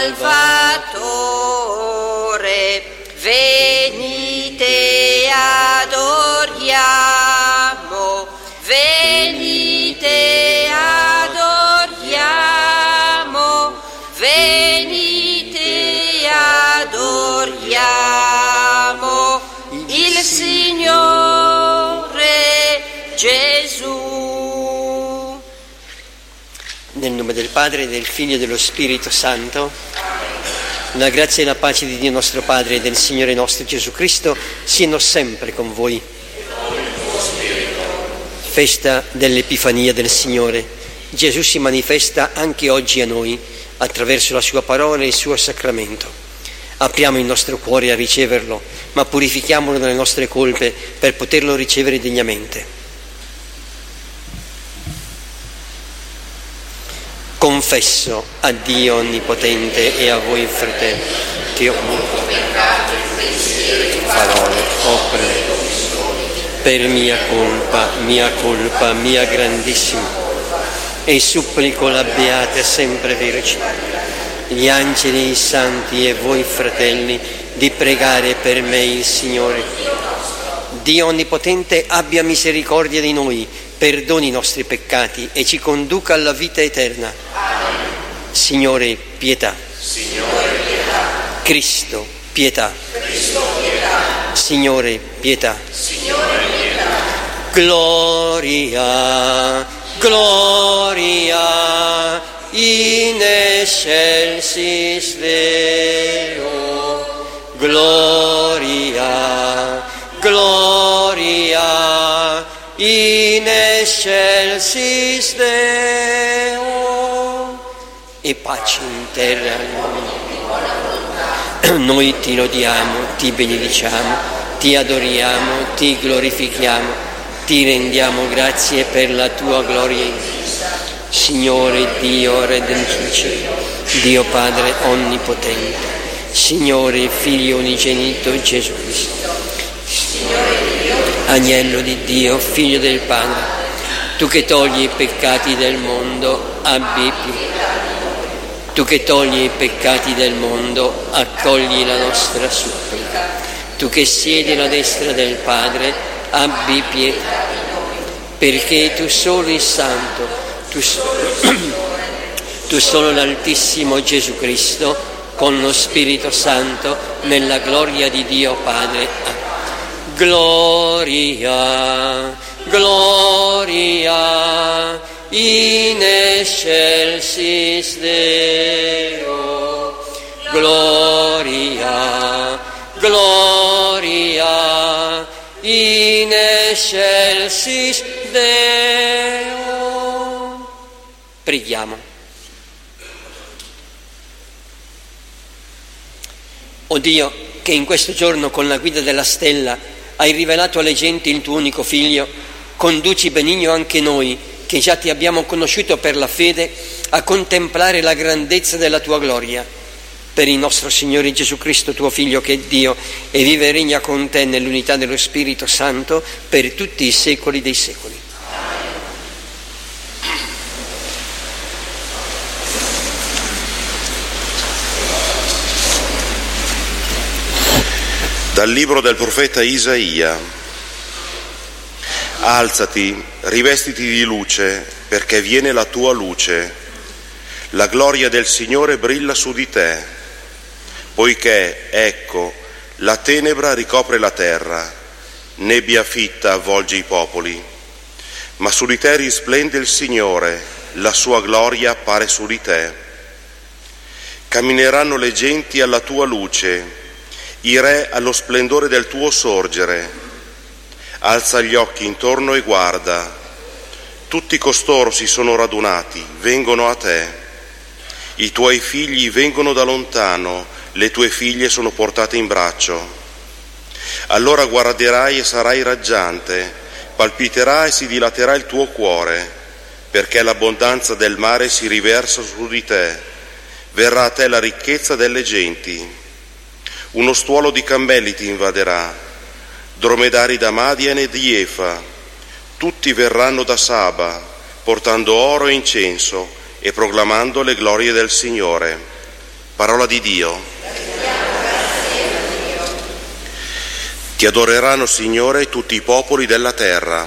Salvatore, venite adoriamo, venite adoriamo, venite adoriamo il Signore Gesù. Nel nome del Padre, del Figlio e dello Spirito Santo, la grazia e la pace di Dio nostro Padre e del Signore nostro Gesù Cristo siano sempre con voi. Festa dell'Epifania del Signore. Gesù si manifesta anche oggi a noi attraverso la sua parola e il suo sacramento. Apriamo il nostro cuore a riceverlo, ma purifichiamolo dalle nostre colpe per poterlo ricevere degnamente. Confesso a Dio Onnipotente e a voi fratelli che ho commesso parole, opere, per mia colpa mia grandissima, e supplico la Beata sempre Vergine, gli angeli e i santi e voi fratelli di pregare per me il Signore. Dio Onnipotente abbia misericordia di noi, perdoni i nostri peccati e ci conduca alla vita eterna. Signore, pietà. Signore, pietà. Cristo, pietà. Cristo, pietà. Signore, pietà. Signore, pietà. Gloria, gloria, in excelsis Deo. Gloria, gloria, in excelsis Deo. E pace in terra. Noi ti lodiamo, ti benediciamo, ti adoriamo, ti glorifichiamo, ti rendiamo grazie per la tua gloria. Signore Dio Redentrice, Dio Padre Onnipotente, Signore Figlio Unigenito Gesù Cristo, Agnello di Dio, Figlio del Padre, tu che togli i peccati del mondo, abbi pietà. Tu che togli i peccati del mondo, accogli la nostra supplica. Tu che siedi alla destra del Padre, abbi pietà. Perché tu solo il Santo, tu solo l'Altissimo Gesù Cristo, con lo Spirito Santo, nella gloria di Dio Padre. Gloria, gloria, in excelsis Deo. Gloria, gloria, in excelsis Deo. Preghiamo. O Dio, che in questo giorno con la guida della stella hai rivelato alle genti il tuo unico Figlio, conduci benigno anche noi, che già ti abbiamo conosciuto per la fede, a contemplare la grandezza della tua gloria. Per il nostro Signore Gesù Cristo, tuo Figlio, che è Dio e vive e regna con te nell'unità dello Spirito Santo per tutti i secoli dei secoli. Dal libro del profeta Isaia. Alzati, rivestiti di luce, perché viene la tua luce. La gloria del Signore brilla su di te, poiché, ecco, la tenebra ricopre la terra, nebbia fitta avvolge i popoli. Ma su di te risplende il Signore, la sua gloria appare su di te. Cammineranno le genti alla tua luce, i re allo splendore del tuo sorgere. Alza gli occhi intorno e guarda, tutti costoro si sono radunati, vengono a te. I tuoi figli vengono da lontano, le tue figlie sono portate in braccio. Allora guarderai e sarai raggiante, palpiterà e si dilaterà il tuo cuore, perché l'abbondanza del mare si riversa su di te, verrà a te la ricchezza delle genti. Uno stuolo di cammelli ti invaderà, dromedari da Madian e di Efa, tutti verranno da Saba, portando oro e incenso e proclamando le glorie del Signore. Parola di Dio. Ti adoreranno, Signore, tutti i popoli della terra.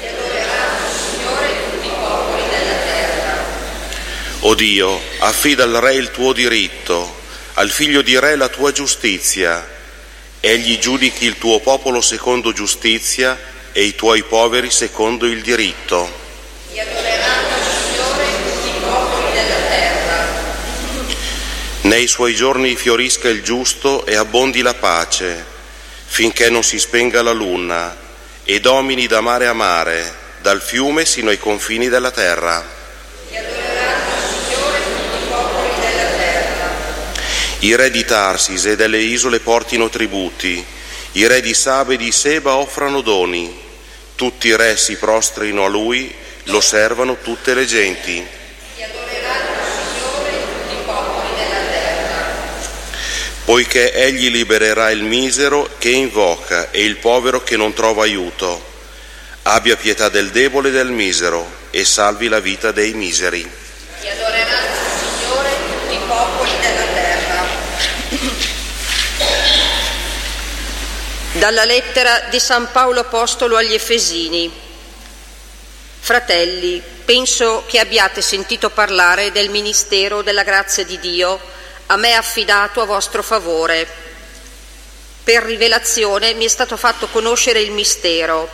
O Dio, affida al Re il tuo diritto, al figlio di Re la tua giustizia. Egli giudichi il tuo popolo secondo giustizia e i tuoi poveri secondo il diritto. Ti adoreranno, Signore, tutti i popoli della terra. Nei suoi giorni fiorisca il giusto e abbondi la pace, finché non si spenga la luna e domini da mare a mare, dal fiume sino ai confini della terra. Ti adoreranno, Signore, tutti i popoli della terra. I re di Tarsis e delle isole portino tributi, i re di Saba e di Seba offrano doni, tutti i re si prostrino a lui, lo servano tutte le genti. Ti adoreranno, Signore, tutti i popoli della terra. Poiché egli libererà il misero che invoca e il povero che non trova aiuto. Abbia pietà del debole e del misero e salvi la vita dei miseri. Ti adoreranno, Signore, tutti i popoli della terra. Dalla lettera di San Paolo Apostolo agli Efesini. Fratelli, penso che abbiate sentito parlare del ministero della grazia di Dio a me affidato a vostro favore. Per rivelazione mi è stato fatto conoscere il mistero.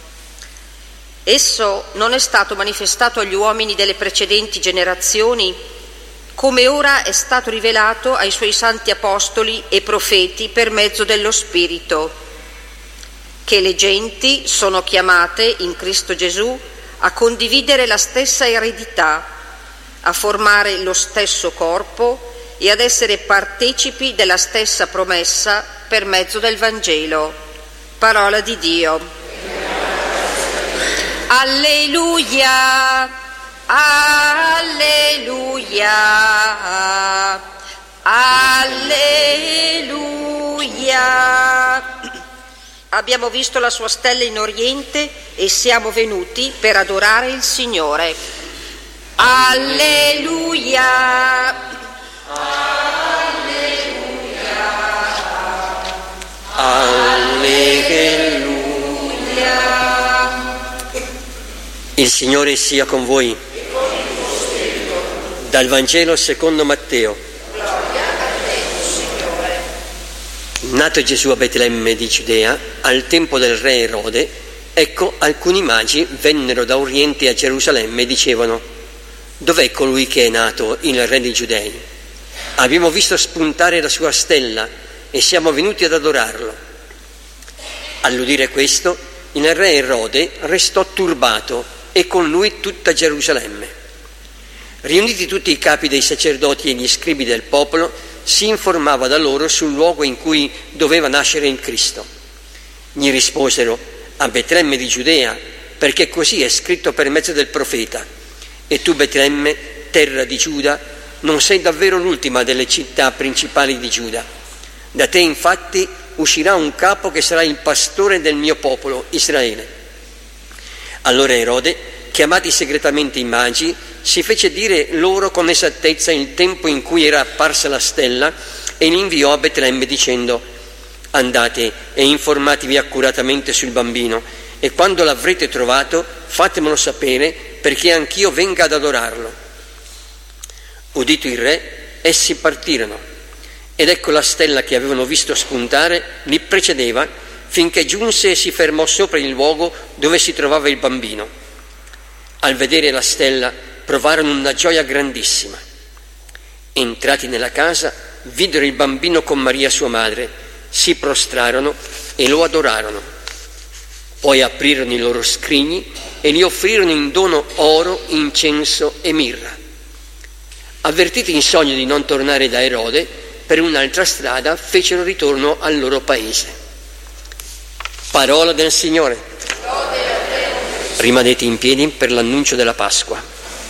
Esso non è stato manifestato agli uomini delle precedenti generazioni, come ora è stato rivelato ai suoi santi apostoli e profeti per mezzo dello Spirito, che le genti sono chiamate in Cristo Gesù a condividere la stessa eredità, a formare lo stesso corpo e ad essere partecipi della stessa promessa per mezzo del Vangelo. Parola di Dio. Alleluia, alleluia, alleluia. Abbiamo visto la sua stella in Oriente e siamo venuti per adorare il Signore. Alleluia. Alleluia. Il Signore sia con voi. Dal Vangelo secondo Matteo. Nato Gesù a Betlemme di Giudea, al tempo del re Erode, ecco alcuni magi vennero da Oriente a Gerusalemme e dicevano: dov'è colui che è nato, il re dei Giudei? Abbiamo visto spuntare la sua stella e siamo venuti ad adorarlo. All'udire questo, il re Erode restò turbato e con lui tutta Gerusalemme. Riuniti tutti i capi dei sacerdoti e gli scribi del popolo, si informava da loro sul luogo in cui doveva nascere il Cristo. Gli risposero: a Betlemme di Giudea, perché così è scritto per mezzo del profeta: e tu, Betlemme, terra di Giuda, non sei davvero l'ultima delle città principali di Giuda. Da te infatti uscirà un capo che sarà il pastore del mio popolo, Israele. Allora Erode, chiamati segretamente i magi, si fece dire loro con esattezza il tempo in cui era apparsa la stella e li inviò a Betlemme dicendo: andate e informatevi accuratamente sul bambino e quando l'avrete trovato fatemelo sapere, perché anch'io venga ad adorarlo. Udito il re, essi partirono, ed ecco la stella che avevano visto spuntare li precedeva finché giunse e si fermò sopra il luogo dove si trovava il bambino. Al vedere la stella provarono una gioia grandissima. Entrati nella casa, videro il bambino con Maria sua madre, si prostrarono e lo adorarono. Poi aprirono i loro scrigni e gli offrirono in dono oro, incenso e mirra. Avvertiti in sogno di non tornare da Erode, per un'altra strada fecero ritorno al loro paese. Parola del Signore. Rimanete in piedi per l'annuncio della Pasqua.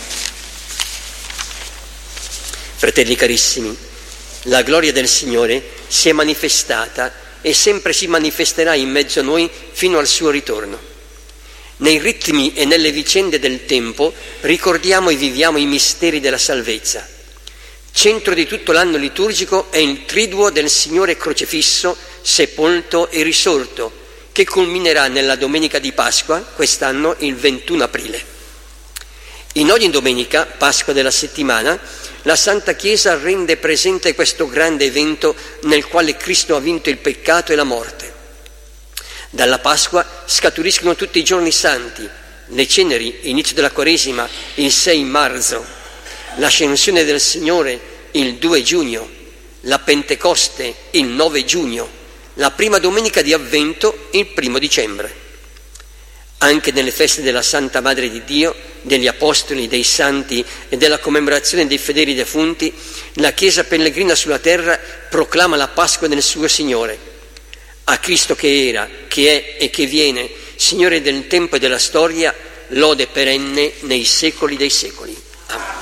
Fratelli carissimi, la gloria del Signore si è manifestata e sempre si manifesterà in mezzo a noi fino al suo ritorno. Nei ritmi e nelle vicende del tempo ricordiamo e viviamo i misteri della salvezza. Centro di tutto l'anno liturgico è il triduo del Signore crocifisso, sepolto e risorto, che culminerà nella domenica di Pasqua, quest'anno il 21 aprile. In ogni domenica, Pasqua della settimana, la Santa Chiesa rende presente questo grande evento nel quale Cristo ha vinto il peccato e la morte. Dalla Pasqua scaturiscono tutti i giorni santi, le ceneri, inizio della Quaresima, il 6 marzo, l'ascensione del Signore, il 2 giugno, la Pentecoste, il 9 giugno, la prima domenica di Avvento, il 1 dicembre. Anche nelle feste della Santa Madre di Dio, degli Apostoli, dei Santi e della commemorazione dei fedeli defunti, la Chiesa pellegrina sulla terra proclama la Pasqua del suo Signore. A Cristo che era, che è e che viene, Signore del tempo e della storia, lode perenne nei secoli dei secoli. Amen.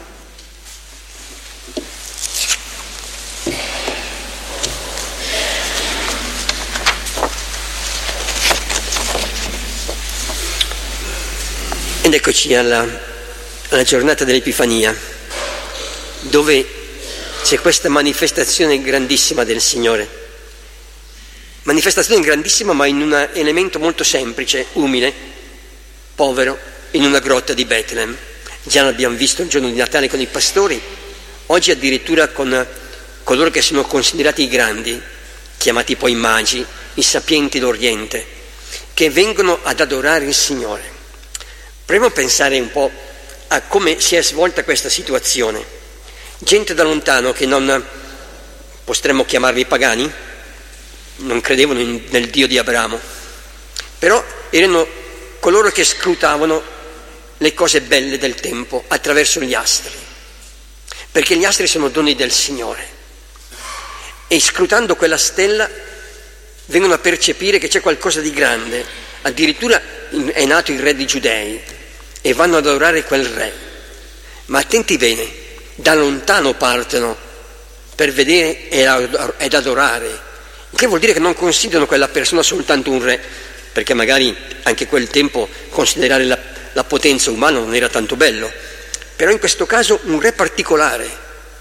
Ed eccoci alla giornata dell'Epifania, dove c'è questa manifestazione grandissima del Signore. Manifestazione grandissima, ma in un elemento molto semplice, umile, povero, in una grotta di Betlem. Già l'abbiamo visto il giorno di Natale con i pastori, oggi addirittura con coloro che sono considerati i grandi, chiamati poi magi, i sapienti d'Oriente, che vengono ad adorare il Signore. Proviamo a pensare un po' a come si è svolta questa situazione. Gente da lontano che non potremmo chiamarli pagani, non credevano nel Dio di Abramo, però erano coloro che scrutavano le cose belle del tempo attraverso gli astri, perché gli astri sono doni del Signore, e scrutando quella stella vengono a percepire che c'è qualcosa di grande. Addirittura è nato il re dei Giudei e vanno ad adorare quel re, ma attenti bene, da lontano partono per vedere ed adorare, che vuol dire che non considerano quella persona soltanto un re, perché magari anche quel tempo considerare la potenza umana non era tanto bello, però in questo caso un re particolare.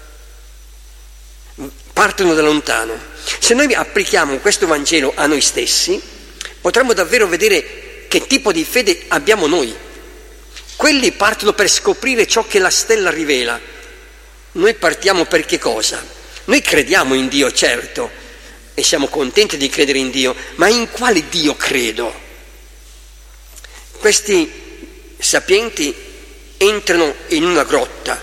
Partono da lontano. Se noi applichiamo questo Vangelo a noi stessi, potremmo davvero vedere che tipo di fede abbiamo noi. Quelli partono per scoprire ciò che la stella rivela. Noi partiamo per che cosa? Noi crediamo in Dio, certo, e siamo contenti di credere in Dio, ma in quale Dio credo? Questi sapienti entrano in una grotta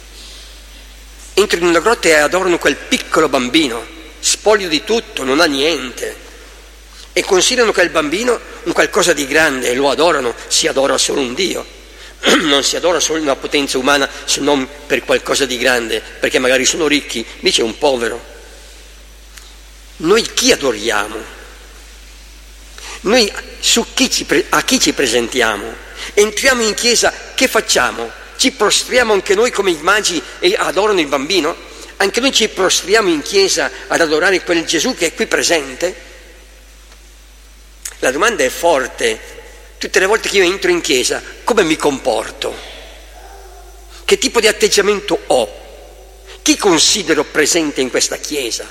e adorano quel piccolo bambino, spoglio di tutto, non ha niente, e considerano quel bambino un qualcosa di grande e lo adorano. Si adora solo un Dio, non si adora solo una potenza umana, se non per qualcosa di grande, perché magari sono ricchi, dice un povero. Noi chi adoriamo? Noi a chi ci presentiamo? Entriamo in chiesa, che facciamo? Ci prostriamo anche noi come i magi e adorano il bambino? Anche noi ci prostriamo in chiesa ad adorare quel Gesù che è qui presente? La domanda è forte. Tutte le volte che io entro in chiesa, come mi comporto? Che tipo di atteggiamento ho? Chi considero presente in questa chiesa?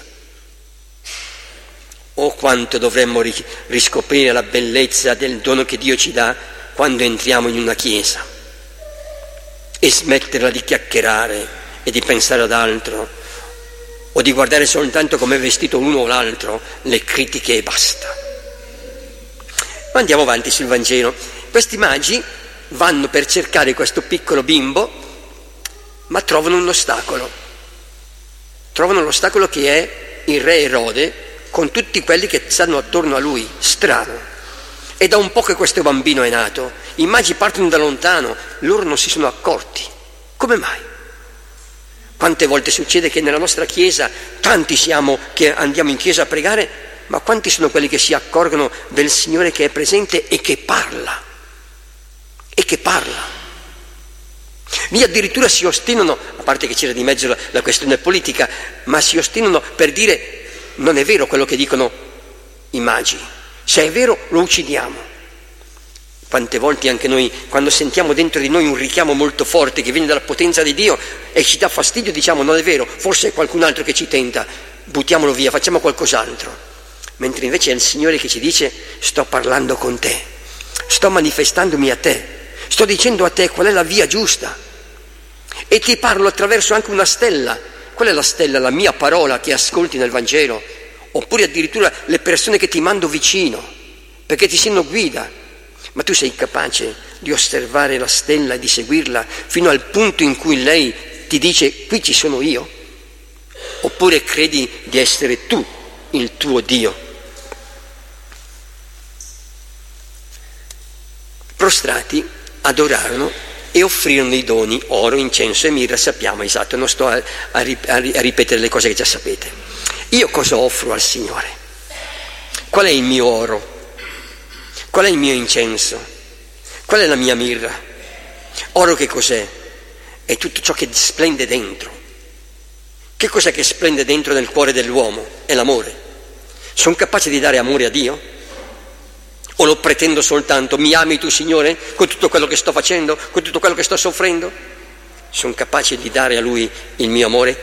Oh, quanto dovremmo riscoprire la bellezza del dono che Dio ci dà quando entriamo in una chiesa, e smetterla di chiacchierare e di pensare ad altro, o di guardare soltanto come è vestito l'uno o l'altro, le critiche e basta. Ma andiamo avanti sul Vangelo. Questi magi vanno per cercare questo piccolo bimbo, ma trovano un ostacolo. Trovano l'ostacolo che è il re Erode con tutti quelli che stanno attorno a lui. Strano. È da un po' che questo bambino è nato. I magi partono da lontano, loro non si sono accorti. Come mai? Quante volte succede che nella nostra chiesa tanti siamo che andiamo in chiesa a pregare, ma quanti sono quelli che si accorgono del Signore che è presente e che parla? E che parla. Lì addirittura si ostinano, a parte che c'era di mezzo la questione politica, ma si ostinano per dire non è vero quello che dicono i magi. Se è vero lo uccidiamo. Quante volte anche noi, quando sentiamo dentro di noi un richiamo molto forte che viene dalla potenza di Dio e ci dà fastidio, diciamo non è vero, forse è qualcun altro che ci tenta, buttiamolo via, facciamo qualcos'altro. Mentre invece è il Signore che ci dice: sto parlando con te, sto manifestandomi a te, sto dicendo a te qual è la via giusta e ti parlo attraverso anche una stella. Qual è la stella? La mia parola che ascolti nel Vangelo, oppure addirittura le persone che ti mando vicino perché ti siano guida. Ma tu sei capace di osservare la stella e di seguirla fino al punto in cui lei ti dice: qui ci sono io? Oppure credi di essere tu il tuo Dio? Prostrati adorarono e offrirono i doni, oro, incenso e mirra. Sappiamo, esatto, non sto a ripetere le cose che già sapete. Io cosa offro al Signore? Qual è il mio oro? Qual è il mio incenso? Qual è la mia mirra? Oro che cos'è? È tutto ciò che splende dentro. Che cos'è che splende dentro nel cuore dell'uomo? È l'amore. Sono capace di dare amore a Dio? O lo pretendo soltanto? Mi ami tu, Signore, con tutto quello che sto facendo, con tutto quello che sto soffrendo? Sono capace di dare a Lui il mio amore?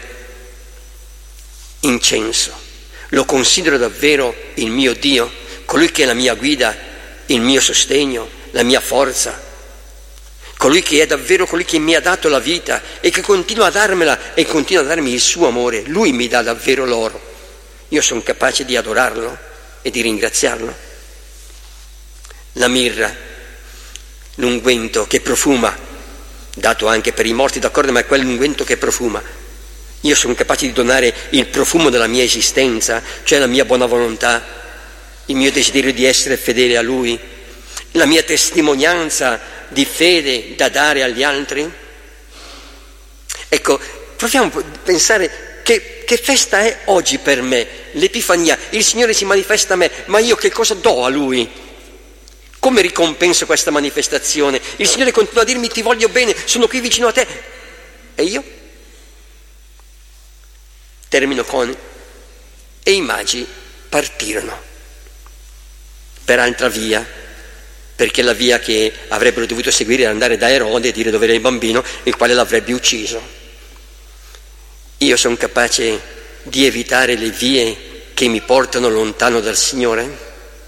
Incenso. Lo considero davvero il mio Dio, colui che è la mia guida, il mio sostegno, la mia forza, colui che è davvero colui che mi ha dato la vita e che continua a darmela e continua a darmi il suo amore. Lui mi dà davvero l'oro. Io sono capace di adorarlo e di ringraziarlo. La mirra, l'unguento che profuma, dato anche per i morti, d'accordo, ma è quell'unguento che profuma. Io sono capace di donare il profumo della mia esistenza, cioè la mia buona volontà, il mio desiderio di essere fedele a Lui, la mia testimonianza di fede da dare agli altri. Ecco, proviamo a pensare che festa è oggi per me, l'Epifania. Il Signore si manifesta a me, ma io che cosa do a Lui? Come ricompenso questa manifestazione? Il Signore continua a dirmi: ti voglio bene, sono qui vicino a te. E io? Termino con: e i magi partirono per altra via, perché la via che avrebbero dovuto seguire era andare da Erode e dire dove era il bambino, il quale l'avrebbe ucciso. Io sono capace di evitare le vie che mi portano lontano dal Signore?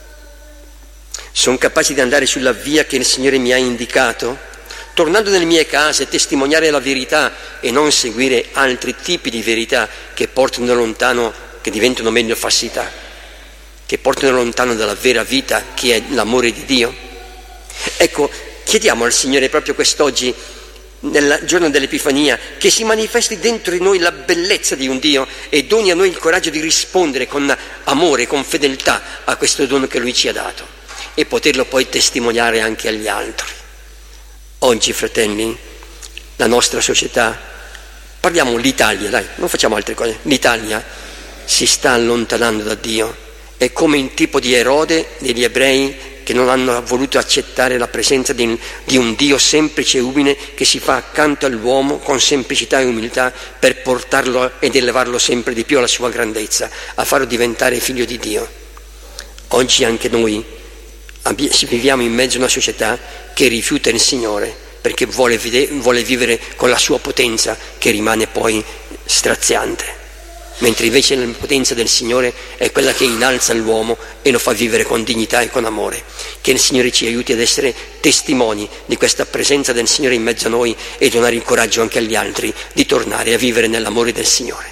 Sono capace di andare sulla via che il Signore mi ha indicato, tornando nelle mie case, testimoniare la verità e non seguire altri tipi di verità che portano lontano, che diventano meglio falsità, che portano lontano dalla vera vita che è l'amore di Dio? Ecco, chiediamo al Signore proprio quest'oggi, nel giorno dell'Epifania, che si manifesti dentro di noi la bellezza di un Dio e doni a noi il coraggio di rispondere con amore, con fedeltà a questo dono che Lui ci ha dato e poterlo poi testimoniare anche agli altri. Oggi, fratelli, la nostra società, parliamo l'Italia, dai, non facciamo altre cose, l'Italia si sta allontanando da Dio. È come il tipo di Erode degli ebrei che non hanno voluto accettare la presenza di un Dio semplice e umile che si fa accanto all'uomo con semplicità e umiltà per portarlo ed elevarlo sempre di più alla sua grandezza, a farlo diventare figlio di Dio. Oggi anche noi viviamo in mezzo a una società che rifiuta il Signore perché vuole vivere con la sua potenza che rimane poi straziante. Mentre invece la potenza del Signore è quella che innalza l'uomo e lo fa vivere con dignità e con amore. Che il Signore ci aiuti ad essere testimoni di questa presenza del Signore in mezzo a noi e donare il coraggio anche agli altri di tornare a vivere nell'amore del Signore.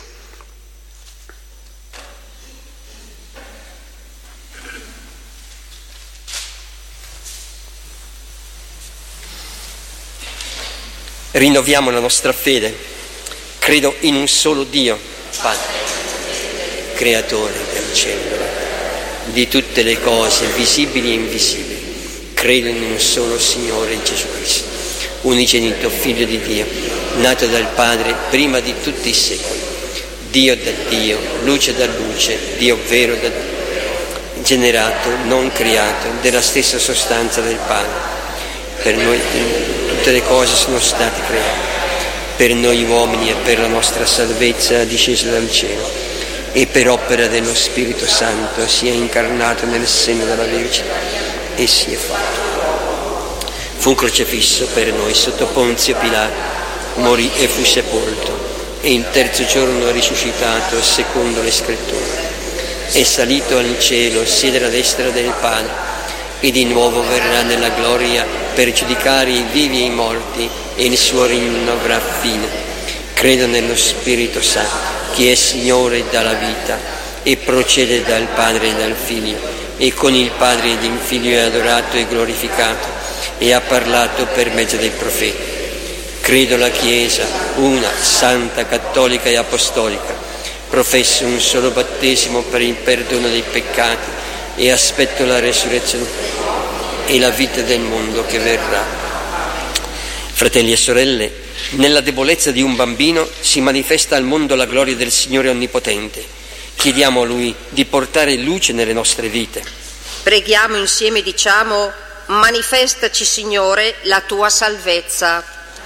Rinnoviamo la nostra fede. Credo in un solo Dio, Padre, creatore del cielo, di tutte le cose visibili e invisibili. Credo in un solo Signore Gesù Cristo, unigenito Figlio di Dio, nato dal Padre prima di tutti i secoli, Dio da Dio, luce da luce, Dio vero da Dio, generato, non creato, della stessa sostanza del Padre. Per noi tutte le cose sono state create. Per noi uomini e per la nostra salvezza è disceso dal cielo e per opera dello Spirito Santo si è incarnato nel seno della Vergine e si è fatto fu crocifisso per noi sotto Ponzio Pilato, morì e fu sepolto, e il terzo giorno risuscitato secondo le Scritture. È salito al cielo, siede alla destra del Padre, e di nuovo verrà nella gloria per giudicare i vivi e i morti, e il suo regno avrà fine. Credo nello Spirito Santo, che è Signore e dà la vita, e procede dal Padre e dal Figlio, e con il Padre ed il Figlio è adorato e glorificato, e ha parlato per mezzo dei profeti. Credo la Chiesa, una, santa, cattolica e apostolica. Professo un solo battesimo per il perdono dei peccati e aspetto la resurrezione e la vita del mondo che verrà. Fratelli e sorelle, nella debolezza di un bambino si manifesta al mondo la gloria del Signore Onnipotente. Chiediamo a Lui di portare luce nelle nostre vite. Preghiamo insieme, diciamo: manifestaci, Signore, la tua salvezza.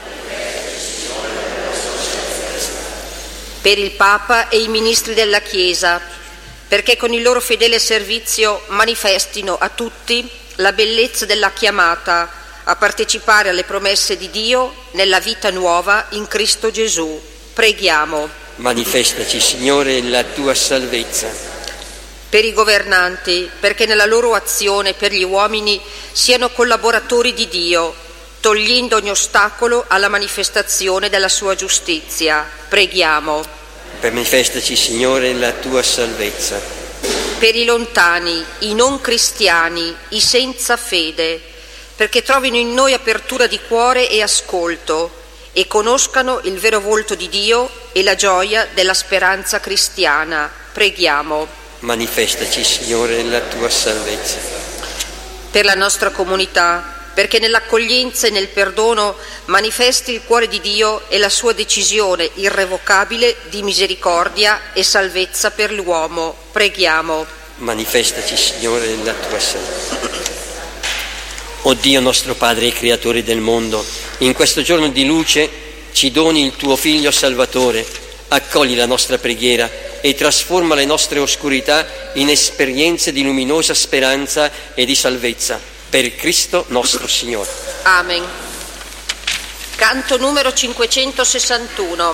Per il Papa e i ministri della Chiesa, perché con il loro fedele servizio manifestino a tutti la bellezza della chiamata a partecipare alle promesse di Dio nella vita nuova in Cristo Gesù. Preghiamo. Manifestaci, Signore, la tua salvezza. Per i governanti, perché nella loro azione per gli uomini siano collaboratori di Dio, togliendo ogni ostacolo alla manifestazione della sua giustizia. Preghiamo. Manifestaci, Signore, la tua salvezza. Per i lontani, i non cristiani, i senza fede, perché trovino in noi apertura di cuore e ascolto e conoscano il vero volto di Dio e la gioia della speranza cristiana. Preghiamo. Manifestaci, Signore, la tua salvezza. Per la nostra comunità, perché nell'accoglienza e nel perdono manifesti il cuore di Dio e la sua decisione irrevocabile di misericordia e salvezza per l'uomo. Preghiamo. Manifestaci, Signore, la tua salvezza. O Dio nostro Padre e Creatore del mondo, in questo giorno di luce ci doni il tuo Figlio Salvatore, accogli la nostra preghiera e trasforma le nostre oscurità in esperienze di luminosa speranza e di salvezza. Per Cristo nostro Signore. Amen. Canto numero 561.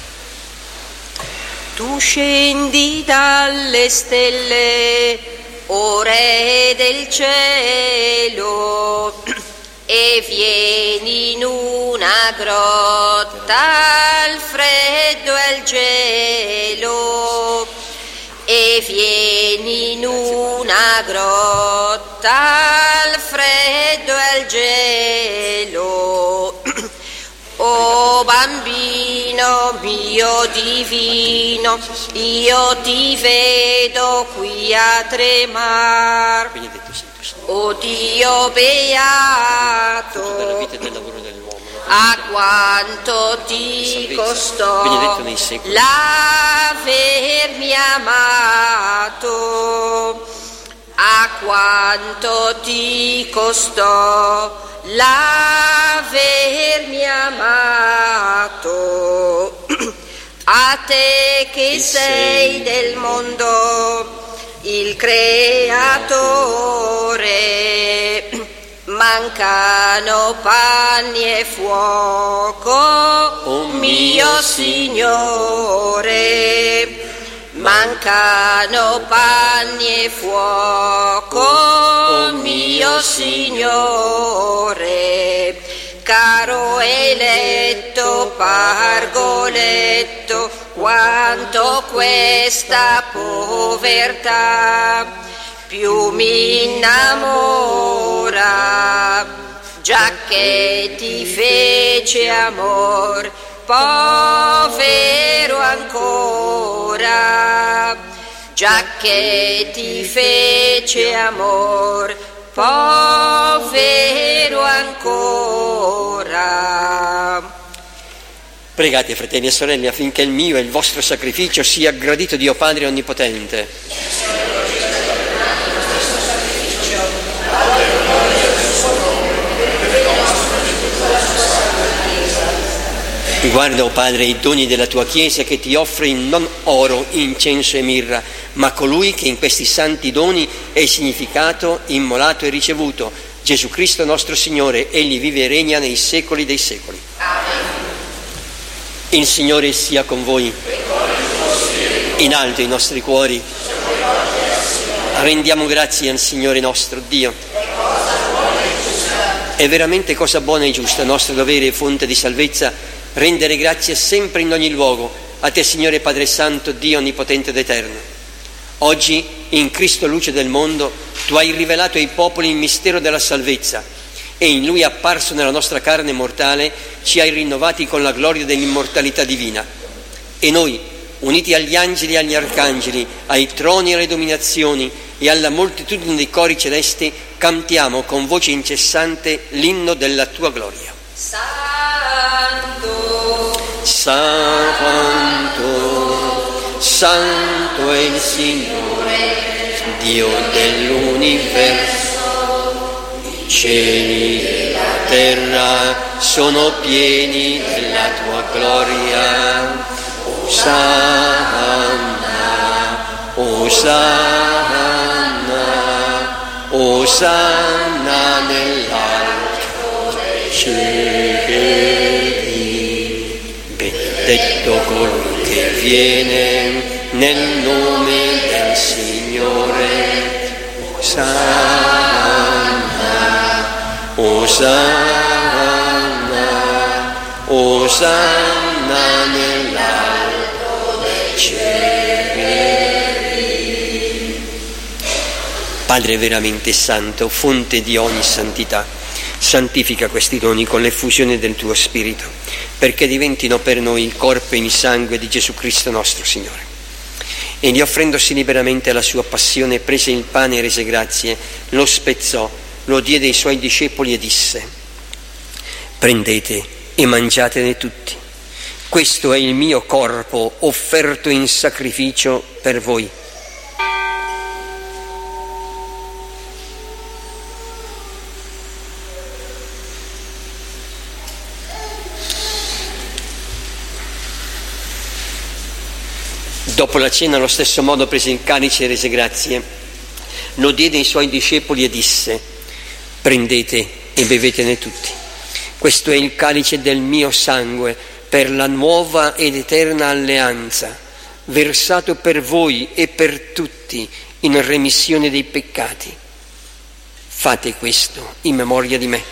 Tu scendi dalle stelle, o Re del cielo, e vieni in una grotta al freddo e al gelo, e vieni in una grotta al freddo e al gelo. O bambino mio divino, io ti vedo qui a tremar. O Dio beato, a quanto ti costò l'avermi amato, a quanto ti costò l'avermi amato. A te che sei del mondo il creatore, mancano panni e fuoco, o mio Signore. Mancano panni e fuoco, mio Signore. Caro eletto Pargoletto, quanto questa povertà più mi innamora, giacché ti fece amor povero ancora, giacché ti fece amor povero ancora. Pregate, fratelli e sorelle, affinché il mio e il vostro sacrificio sia gradito Dio Padre Onnipotente. Guarda, o Padre, i doni della tua Chiesa che ti offre in non oro, incenso e mirra, ma colui che in questi santi doni è significato, immolato e ricevuto, Gesù Cristo nostro Signore, Egli vive e regna nei secoli dei secoli. Amen. Il Signore sia con voi. In alto i nostri cuori. Rendiamo grazie al Signore nostro Dio. È veramente cosa buona e giusta, nostro dovere e fonte di salvezza, rendere grazie sempre in ogni luogo a Te, Signore Padre Santo, Dio Onnipotente ed Eterno. Oggi, in Cristo luce del mondo, Tu hai rivelato ai popoli il mistero della salvezza e in Lui apparso nella nostra carne mortale ci hai rinnovati con la gloria dell'immortalità divina. E noi, uniti agli angeli e agli arcangeli, ai troni e alle dominazioni e alla moltitudine dei cori celesti, cantiamo con voce incessante l'inno della Tua gloria. Santo, Santo, Santo è il Signore, Dio dell'universo. I cieli e la terra sono pieni della Tua gloria. Osanna, Osanna, Osanna nell'alto dei cieli. Benedetto colui che viene nel nome del Signore. Osanna, Osanna, Osanna nell'alto dei cieli. Padre veramente santo, fonte di ogni santità, santifica questi doni con l'effusione del Tuo Spirito, perché diventino per noi il corpo e il sangue di Gesù Cristo nostro Signore. Egli, offrendosi liberamente alla sua passione, prese il pane e rese grazie, lo spezzò, lo diede ai Suoi discepoli e disse: prendete e mangiatene tutti. Questo è il mio corpo offerto in sacrificio per voi. Dopo la cena, allo stesso modo, prese il calice e rese grazie, lo diede ai Suoi discepoli e disse: prendete e bevetene tutti. Questo è il calice del mio sangue per la nuova ed eterna alleanza, versato per voi e per tutti in remissione dei peccati. Fate questo in memoria di me.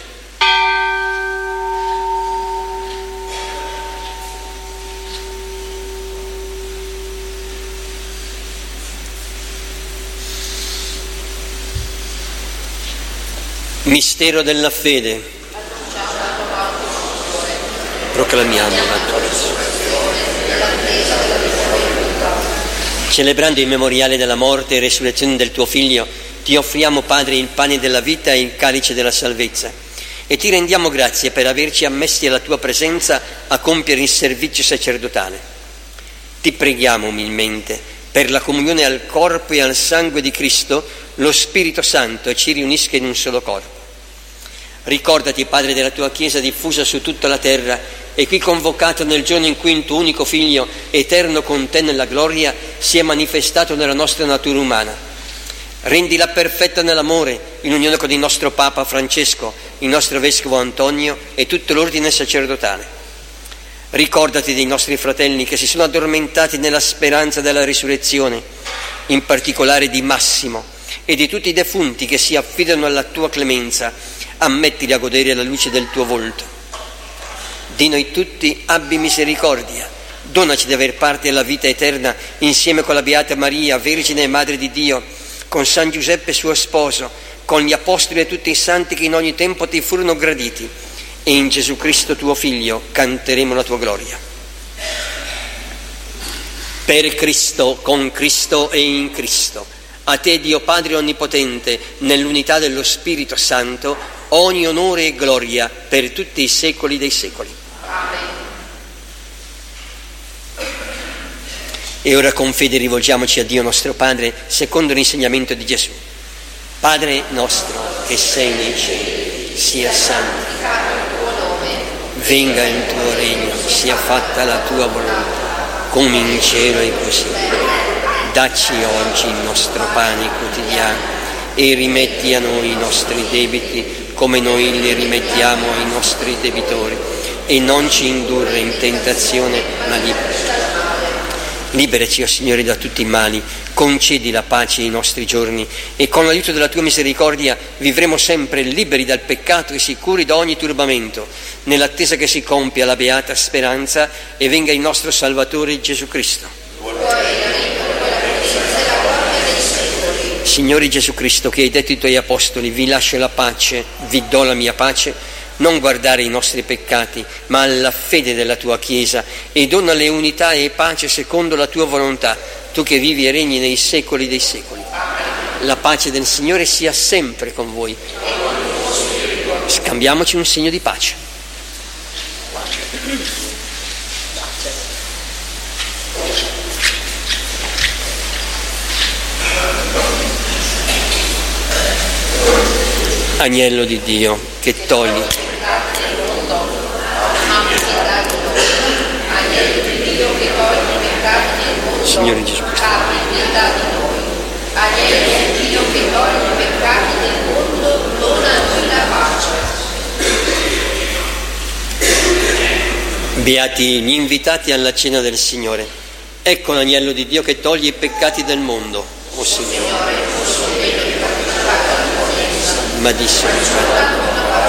Mistero della fede. Proclamiamo la Tua risurrezione. Celebrando il memoriale della morte e resurrezione del Tuo Figlio, Ti offriamo, Padre, il pane della vita e il calice della salvezza, e Ti rendiamo grazie per averci ammessi alla Tua presenza a compiere il servizio sacerdotale. Ti preghiamo umilmente per la comunione al corpo e al sangue di Cristo, lo Spirito Santo ci riunisca in un solo corpo. Ricordati, Padre, della Tua Chiesa diffusa su tutta la terra e qui convocata nel giorno in cui il Tuo unico Figlio, eterno con Te nella gloria, si è manifestato nella nostra natura umana. Rendila perfetta nell'amore, in unione con il nostro Papa Francesco, il nostro Vescovo Antonio e tutto l'ordine sacerdotale. Ricordati dei nostri fratelli che si sono addormentati nella speranza della risurrezione, in particolare di Massimo e di tutti i defunti che si affidano alla Tua clemenza. Ammettili a godere la luce del Tuo volto. Di noi tutti abbi misericordia. Donaci di aver parte alla vita eterna insieme con la Beata Maria, Vergine e Madre di Dio, con San Giuseppe suo sposo, con gli Apostoli e tutti i santi che in ogni tempo Ti furono graditi, e in Gesù Cristo Tuo Figlio canteremo la Tua gloria. Per Cristo, con Cristo e in Cristo, a Te, Dio Padre Onnipotente, nell'unità dello Spirito Santo, ogni onore e gloria per tutti i secoli dei secoli. Amen. E ora con fede rivolgiamoci a Dio nostro Padre, secondo l'insegnamento di Gesù. Padre nostro che sei nei cieli, sia santificato il Tuo nome. venga il Tuo regno, sia fatta la Tua volontà, come in cielo e così. Dacci oggi il nostro pane quotidiano e rimetti a noi i nostri debiti, come noi li rimediamo ai nostri debitori, e non ci indurre in tentazione, ma liberaci, o Signore, da tutti i mali, concedi la pace ai nostri giorni, e con l'aiuto della tua misericordia vivremo sempre liberi dal peccato e sicuri da ogni turbamento, nell'attesa che si compia la beata speranza e venga il nostro Salvatore Gesù Cristo. Signore Gesù Cristo, che hai detto ai tuoi apostoli: vi lascio la pace, vi do la mia pace, non guardare i nostri peccati, ma alla fede della tua Chiesa, e donale unità e pace secondo la tua volontà, tu che vivi e regni nei secoli dei secoli. La pace del Signore sia sempre con voi. Scambiamoci un segno di pace. Agnello di Dio, che togli. Signore Gesù Cristo. Agnello di Dio che togli i peccati del mondo, dona a noi la pace. Beati gli invitati alla cena del Signore. Ecco l'agnello di Dio che toglie i peccati del mondo, o Signore. Ma disse: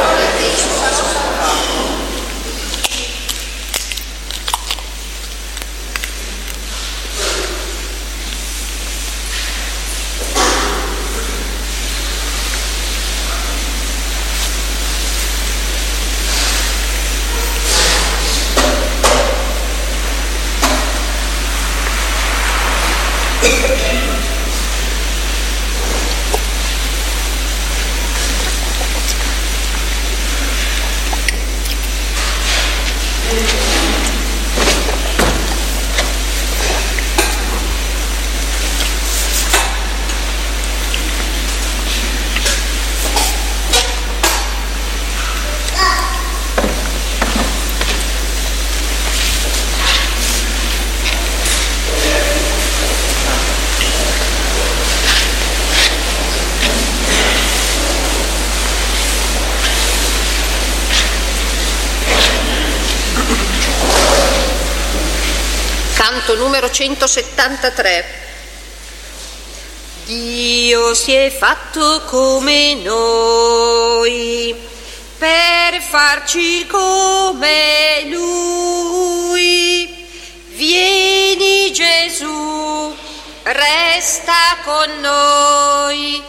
Canto numero 173. Dio si è fatto come noi per farci come Lui. Vieni Gesù, resta con noi,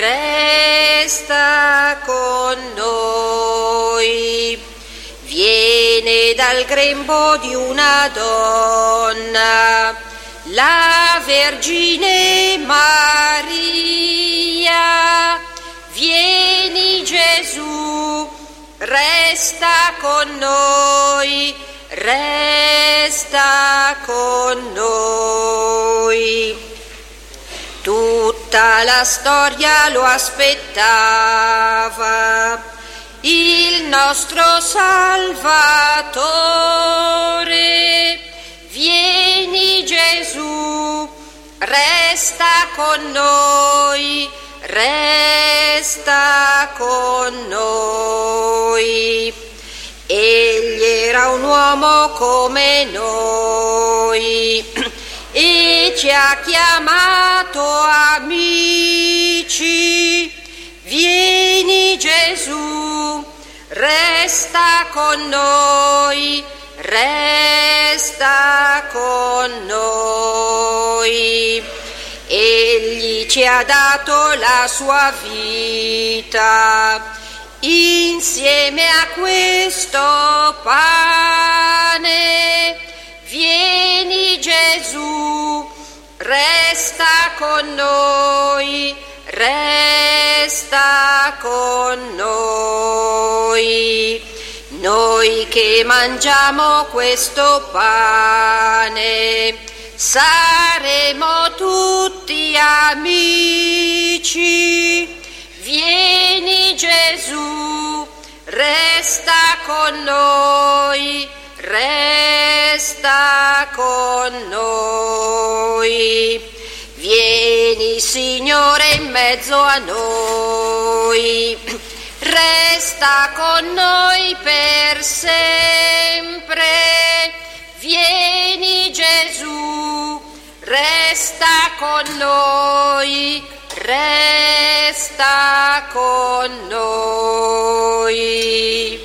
resta con noi. Viene dal grembo di una donna, la Vergine Maria. Vieni Gesù, resta con noi, resta con noi. Tutta la storia lo aspettava, il nostro Salvatore. Vieni Gesù, resta con noi, resta con noi. Egli era un uomo come noi e ci ha chiamato amici. Vieni Gesù, resta con noi, resta con noi. Egli ci ha dato la sua vita insieme a questo pane. Vieni Gesù, resta con noi, resta con noi. Noi che mangiamo questo pane saremo tutti amici. Vieni Gesù, resta con noi, resta con noi. Vieni Signore in mezzo a noi, resta con noi per sempre. Vieni Gesù, resta con noi, resta con noi.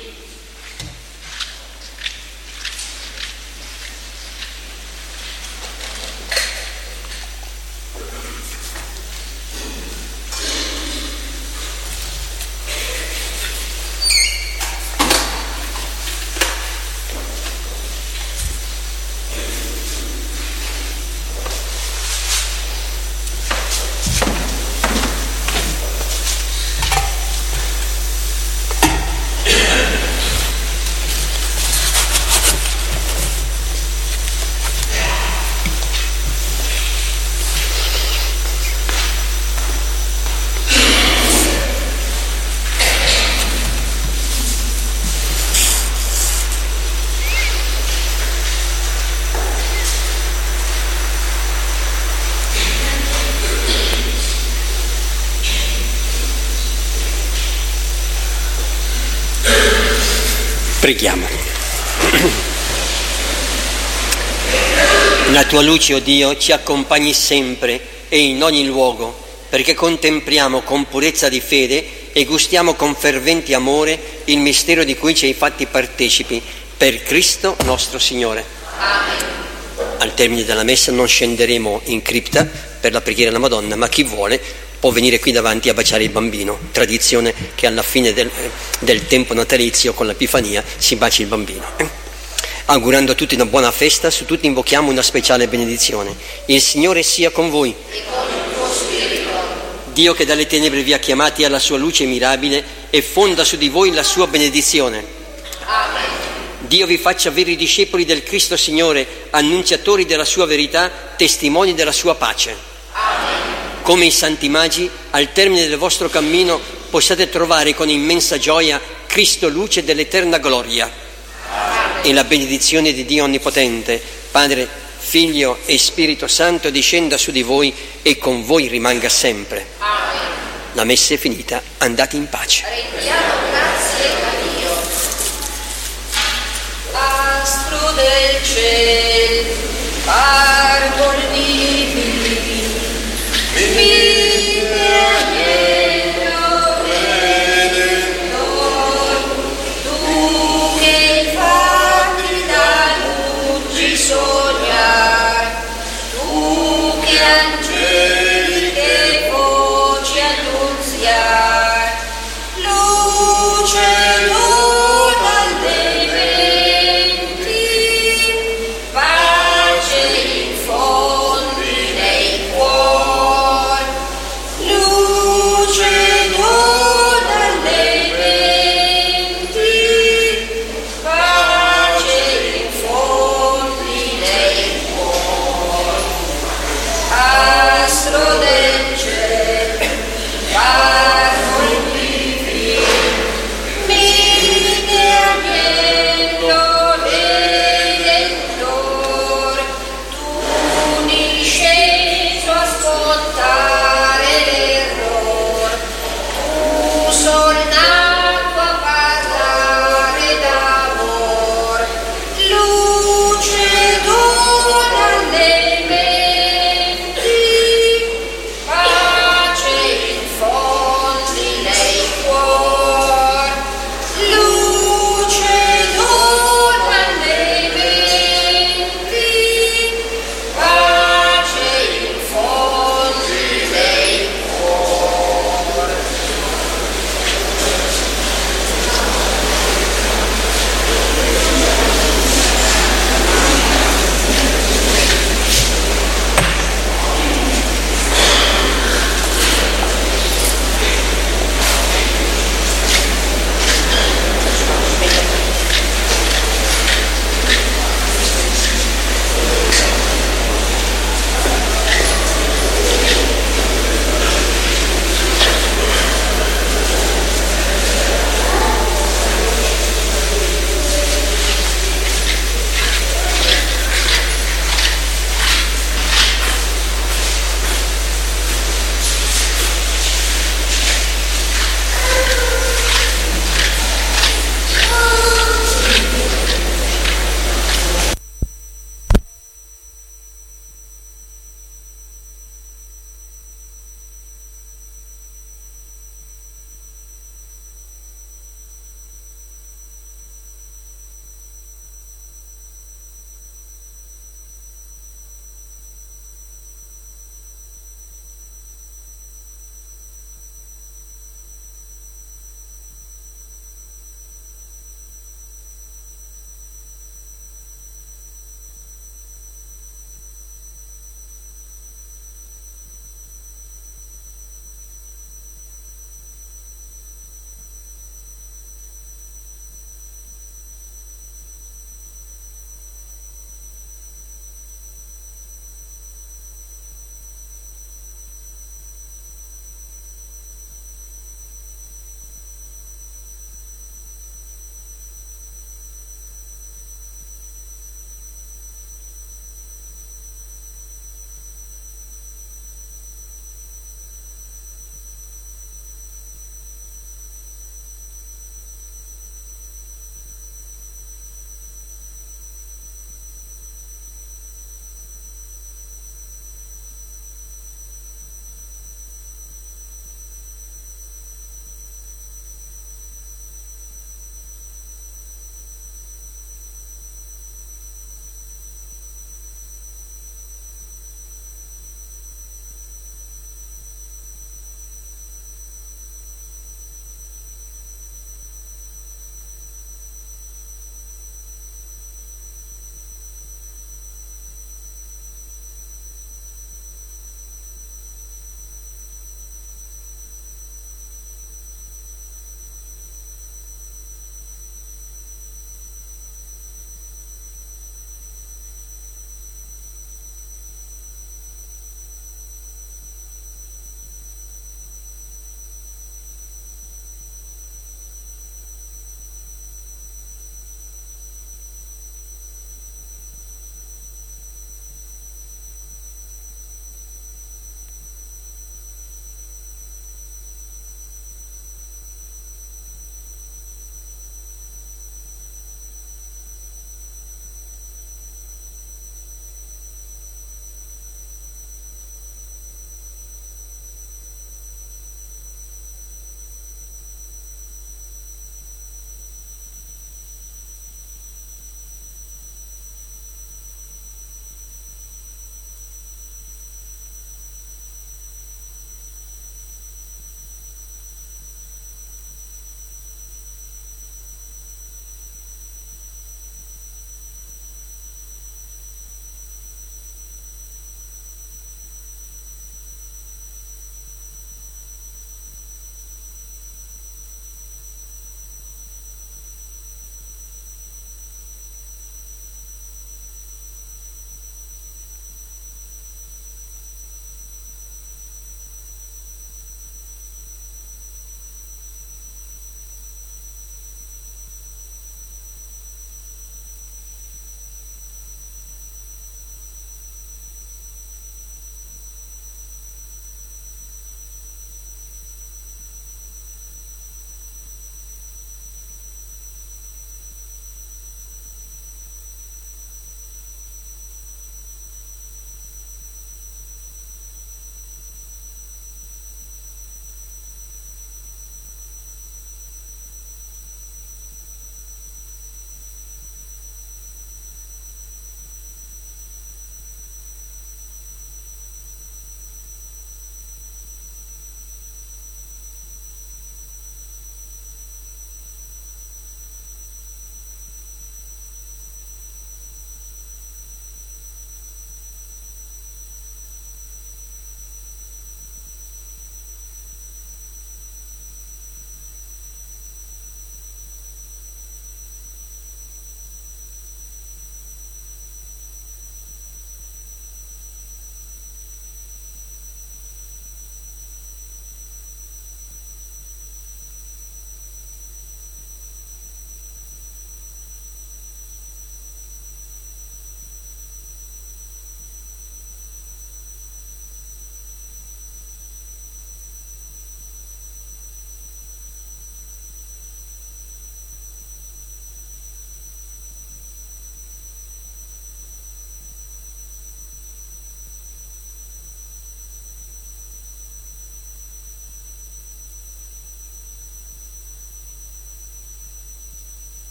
Preghiamo. La tua luce, o Dio, ci accompagni sempre e in ogni luogo, perché contempliamo con purezza di fede e gustiamo con fervente amore il mistero di cui ci hai fatti partecipi, per Cristo nostro Signore. Amen. Al termine della messa non scenderemo in cripta per la preghiera alla Madonna, ma chi vuole può venire qui davanti a baciare il bambino, tradizione che alla fine del tempo natalizio con l'Epifania si baci il bambino. Augurando a tutti una buona festa, su tutti invochiamo una speciale benedizione. Il Signore sia con voi. E con il tuo spirito. Dio che dalle tenebre vi ha chiamati alla sua luce mirabile e fonda su di voi la sua benedizione. Amen. Dio vi faccia veri discepoli del Cristo Signore, annunziatori della sua verità, testimoni della sua pace. Amen. Come i santi magi, al termine del vostro cammino possiate trovare con immensa gioia Cristo luce dell'eterna gloria. Amen. E la benedizione di Dio Onnipotente, Padre, Figlio e Spirito Santo discenda su di voi e con voi rimanga sempre. Amen. La messa è finita, andate in pace. Rendiamo grazie a Dio. Astro del cielo, pargol divino, mille agnello redentor, tu che infatti da luci sognar, tu che angeliche voci annunziar, luce luna dei venti, pace infondi nei cuori, luce luna dei venti, pace infondi nei cuori, astro del cielo,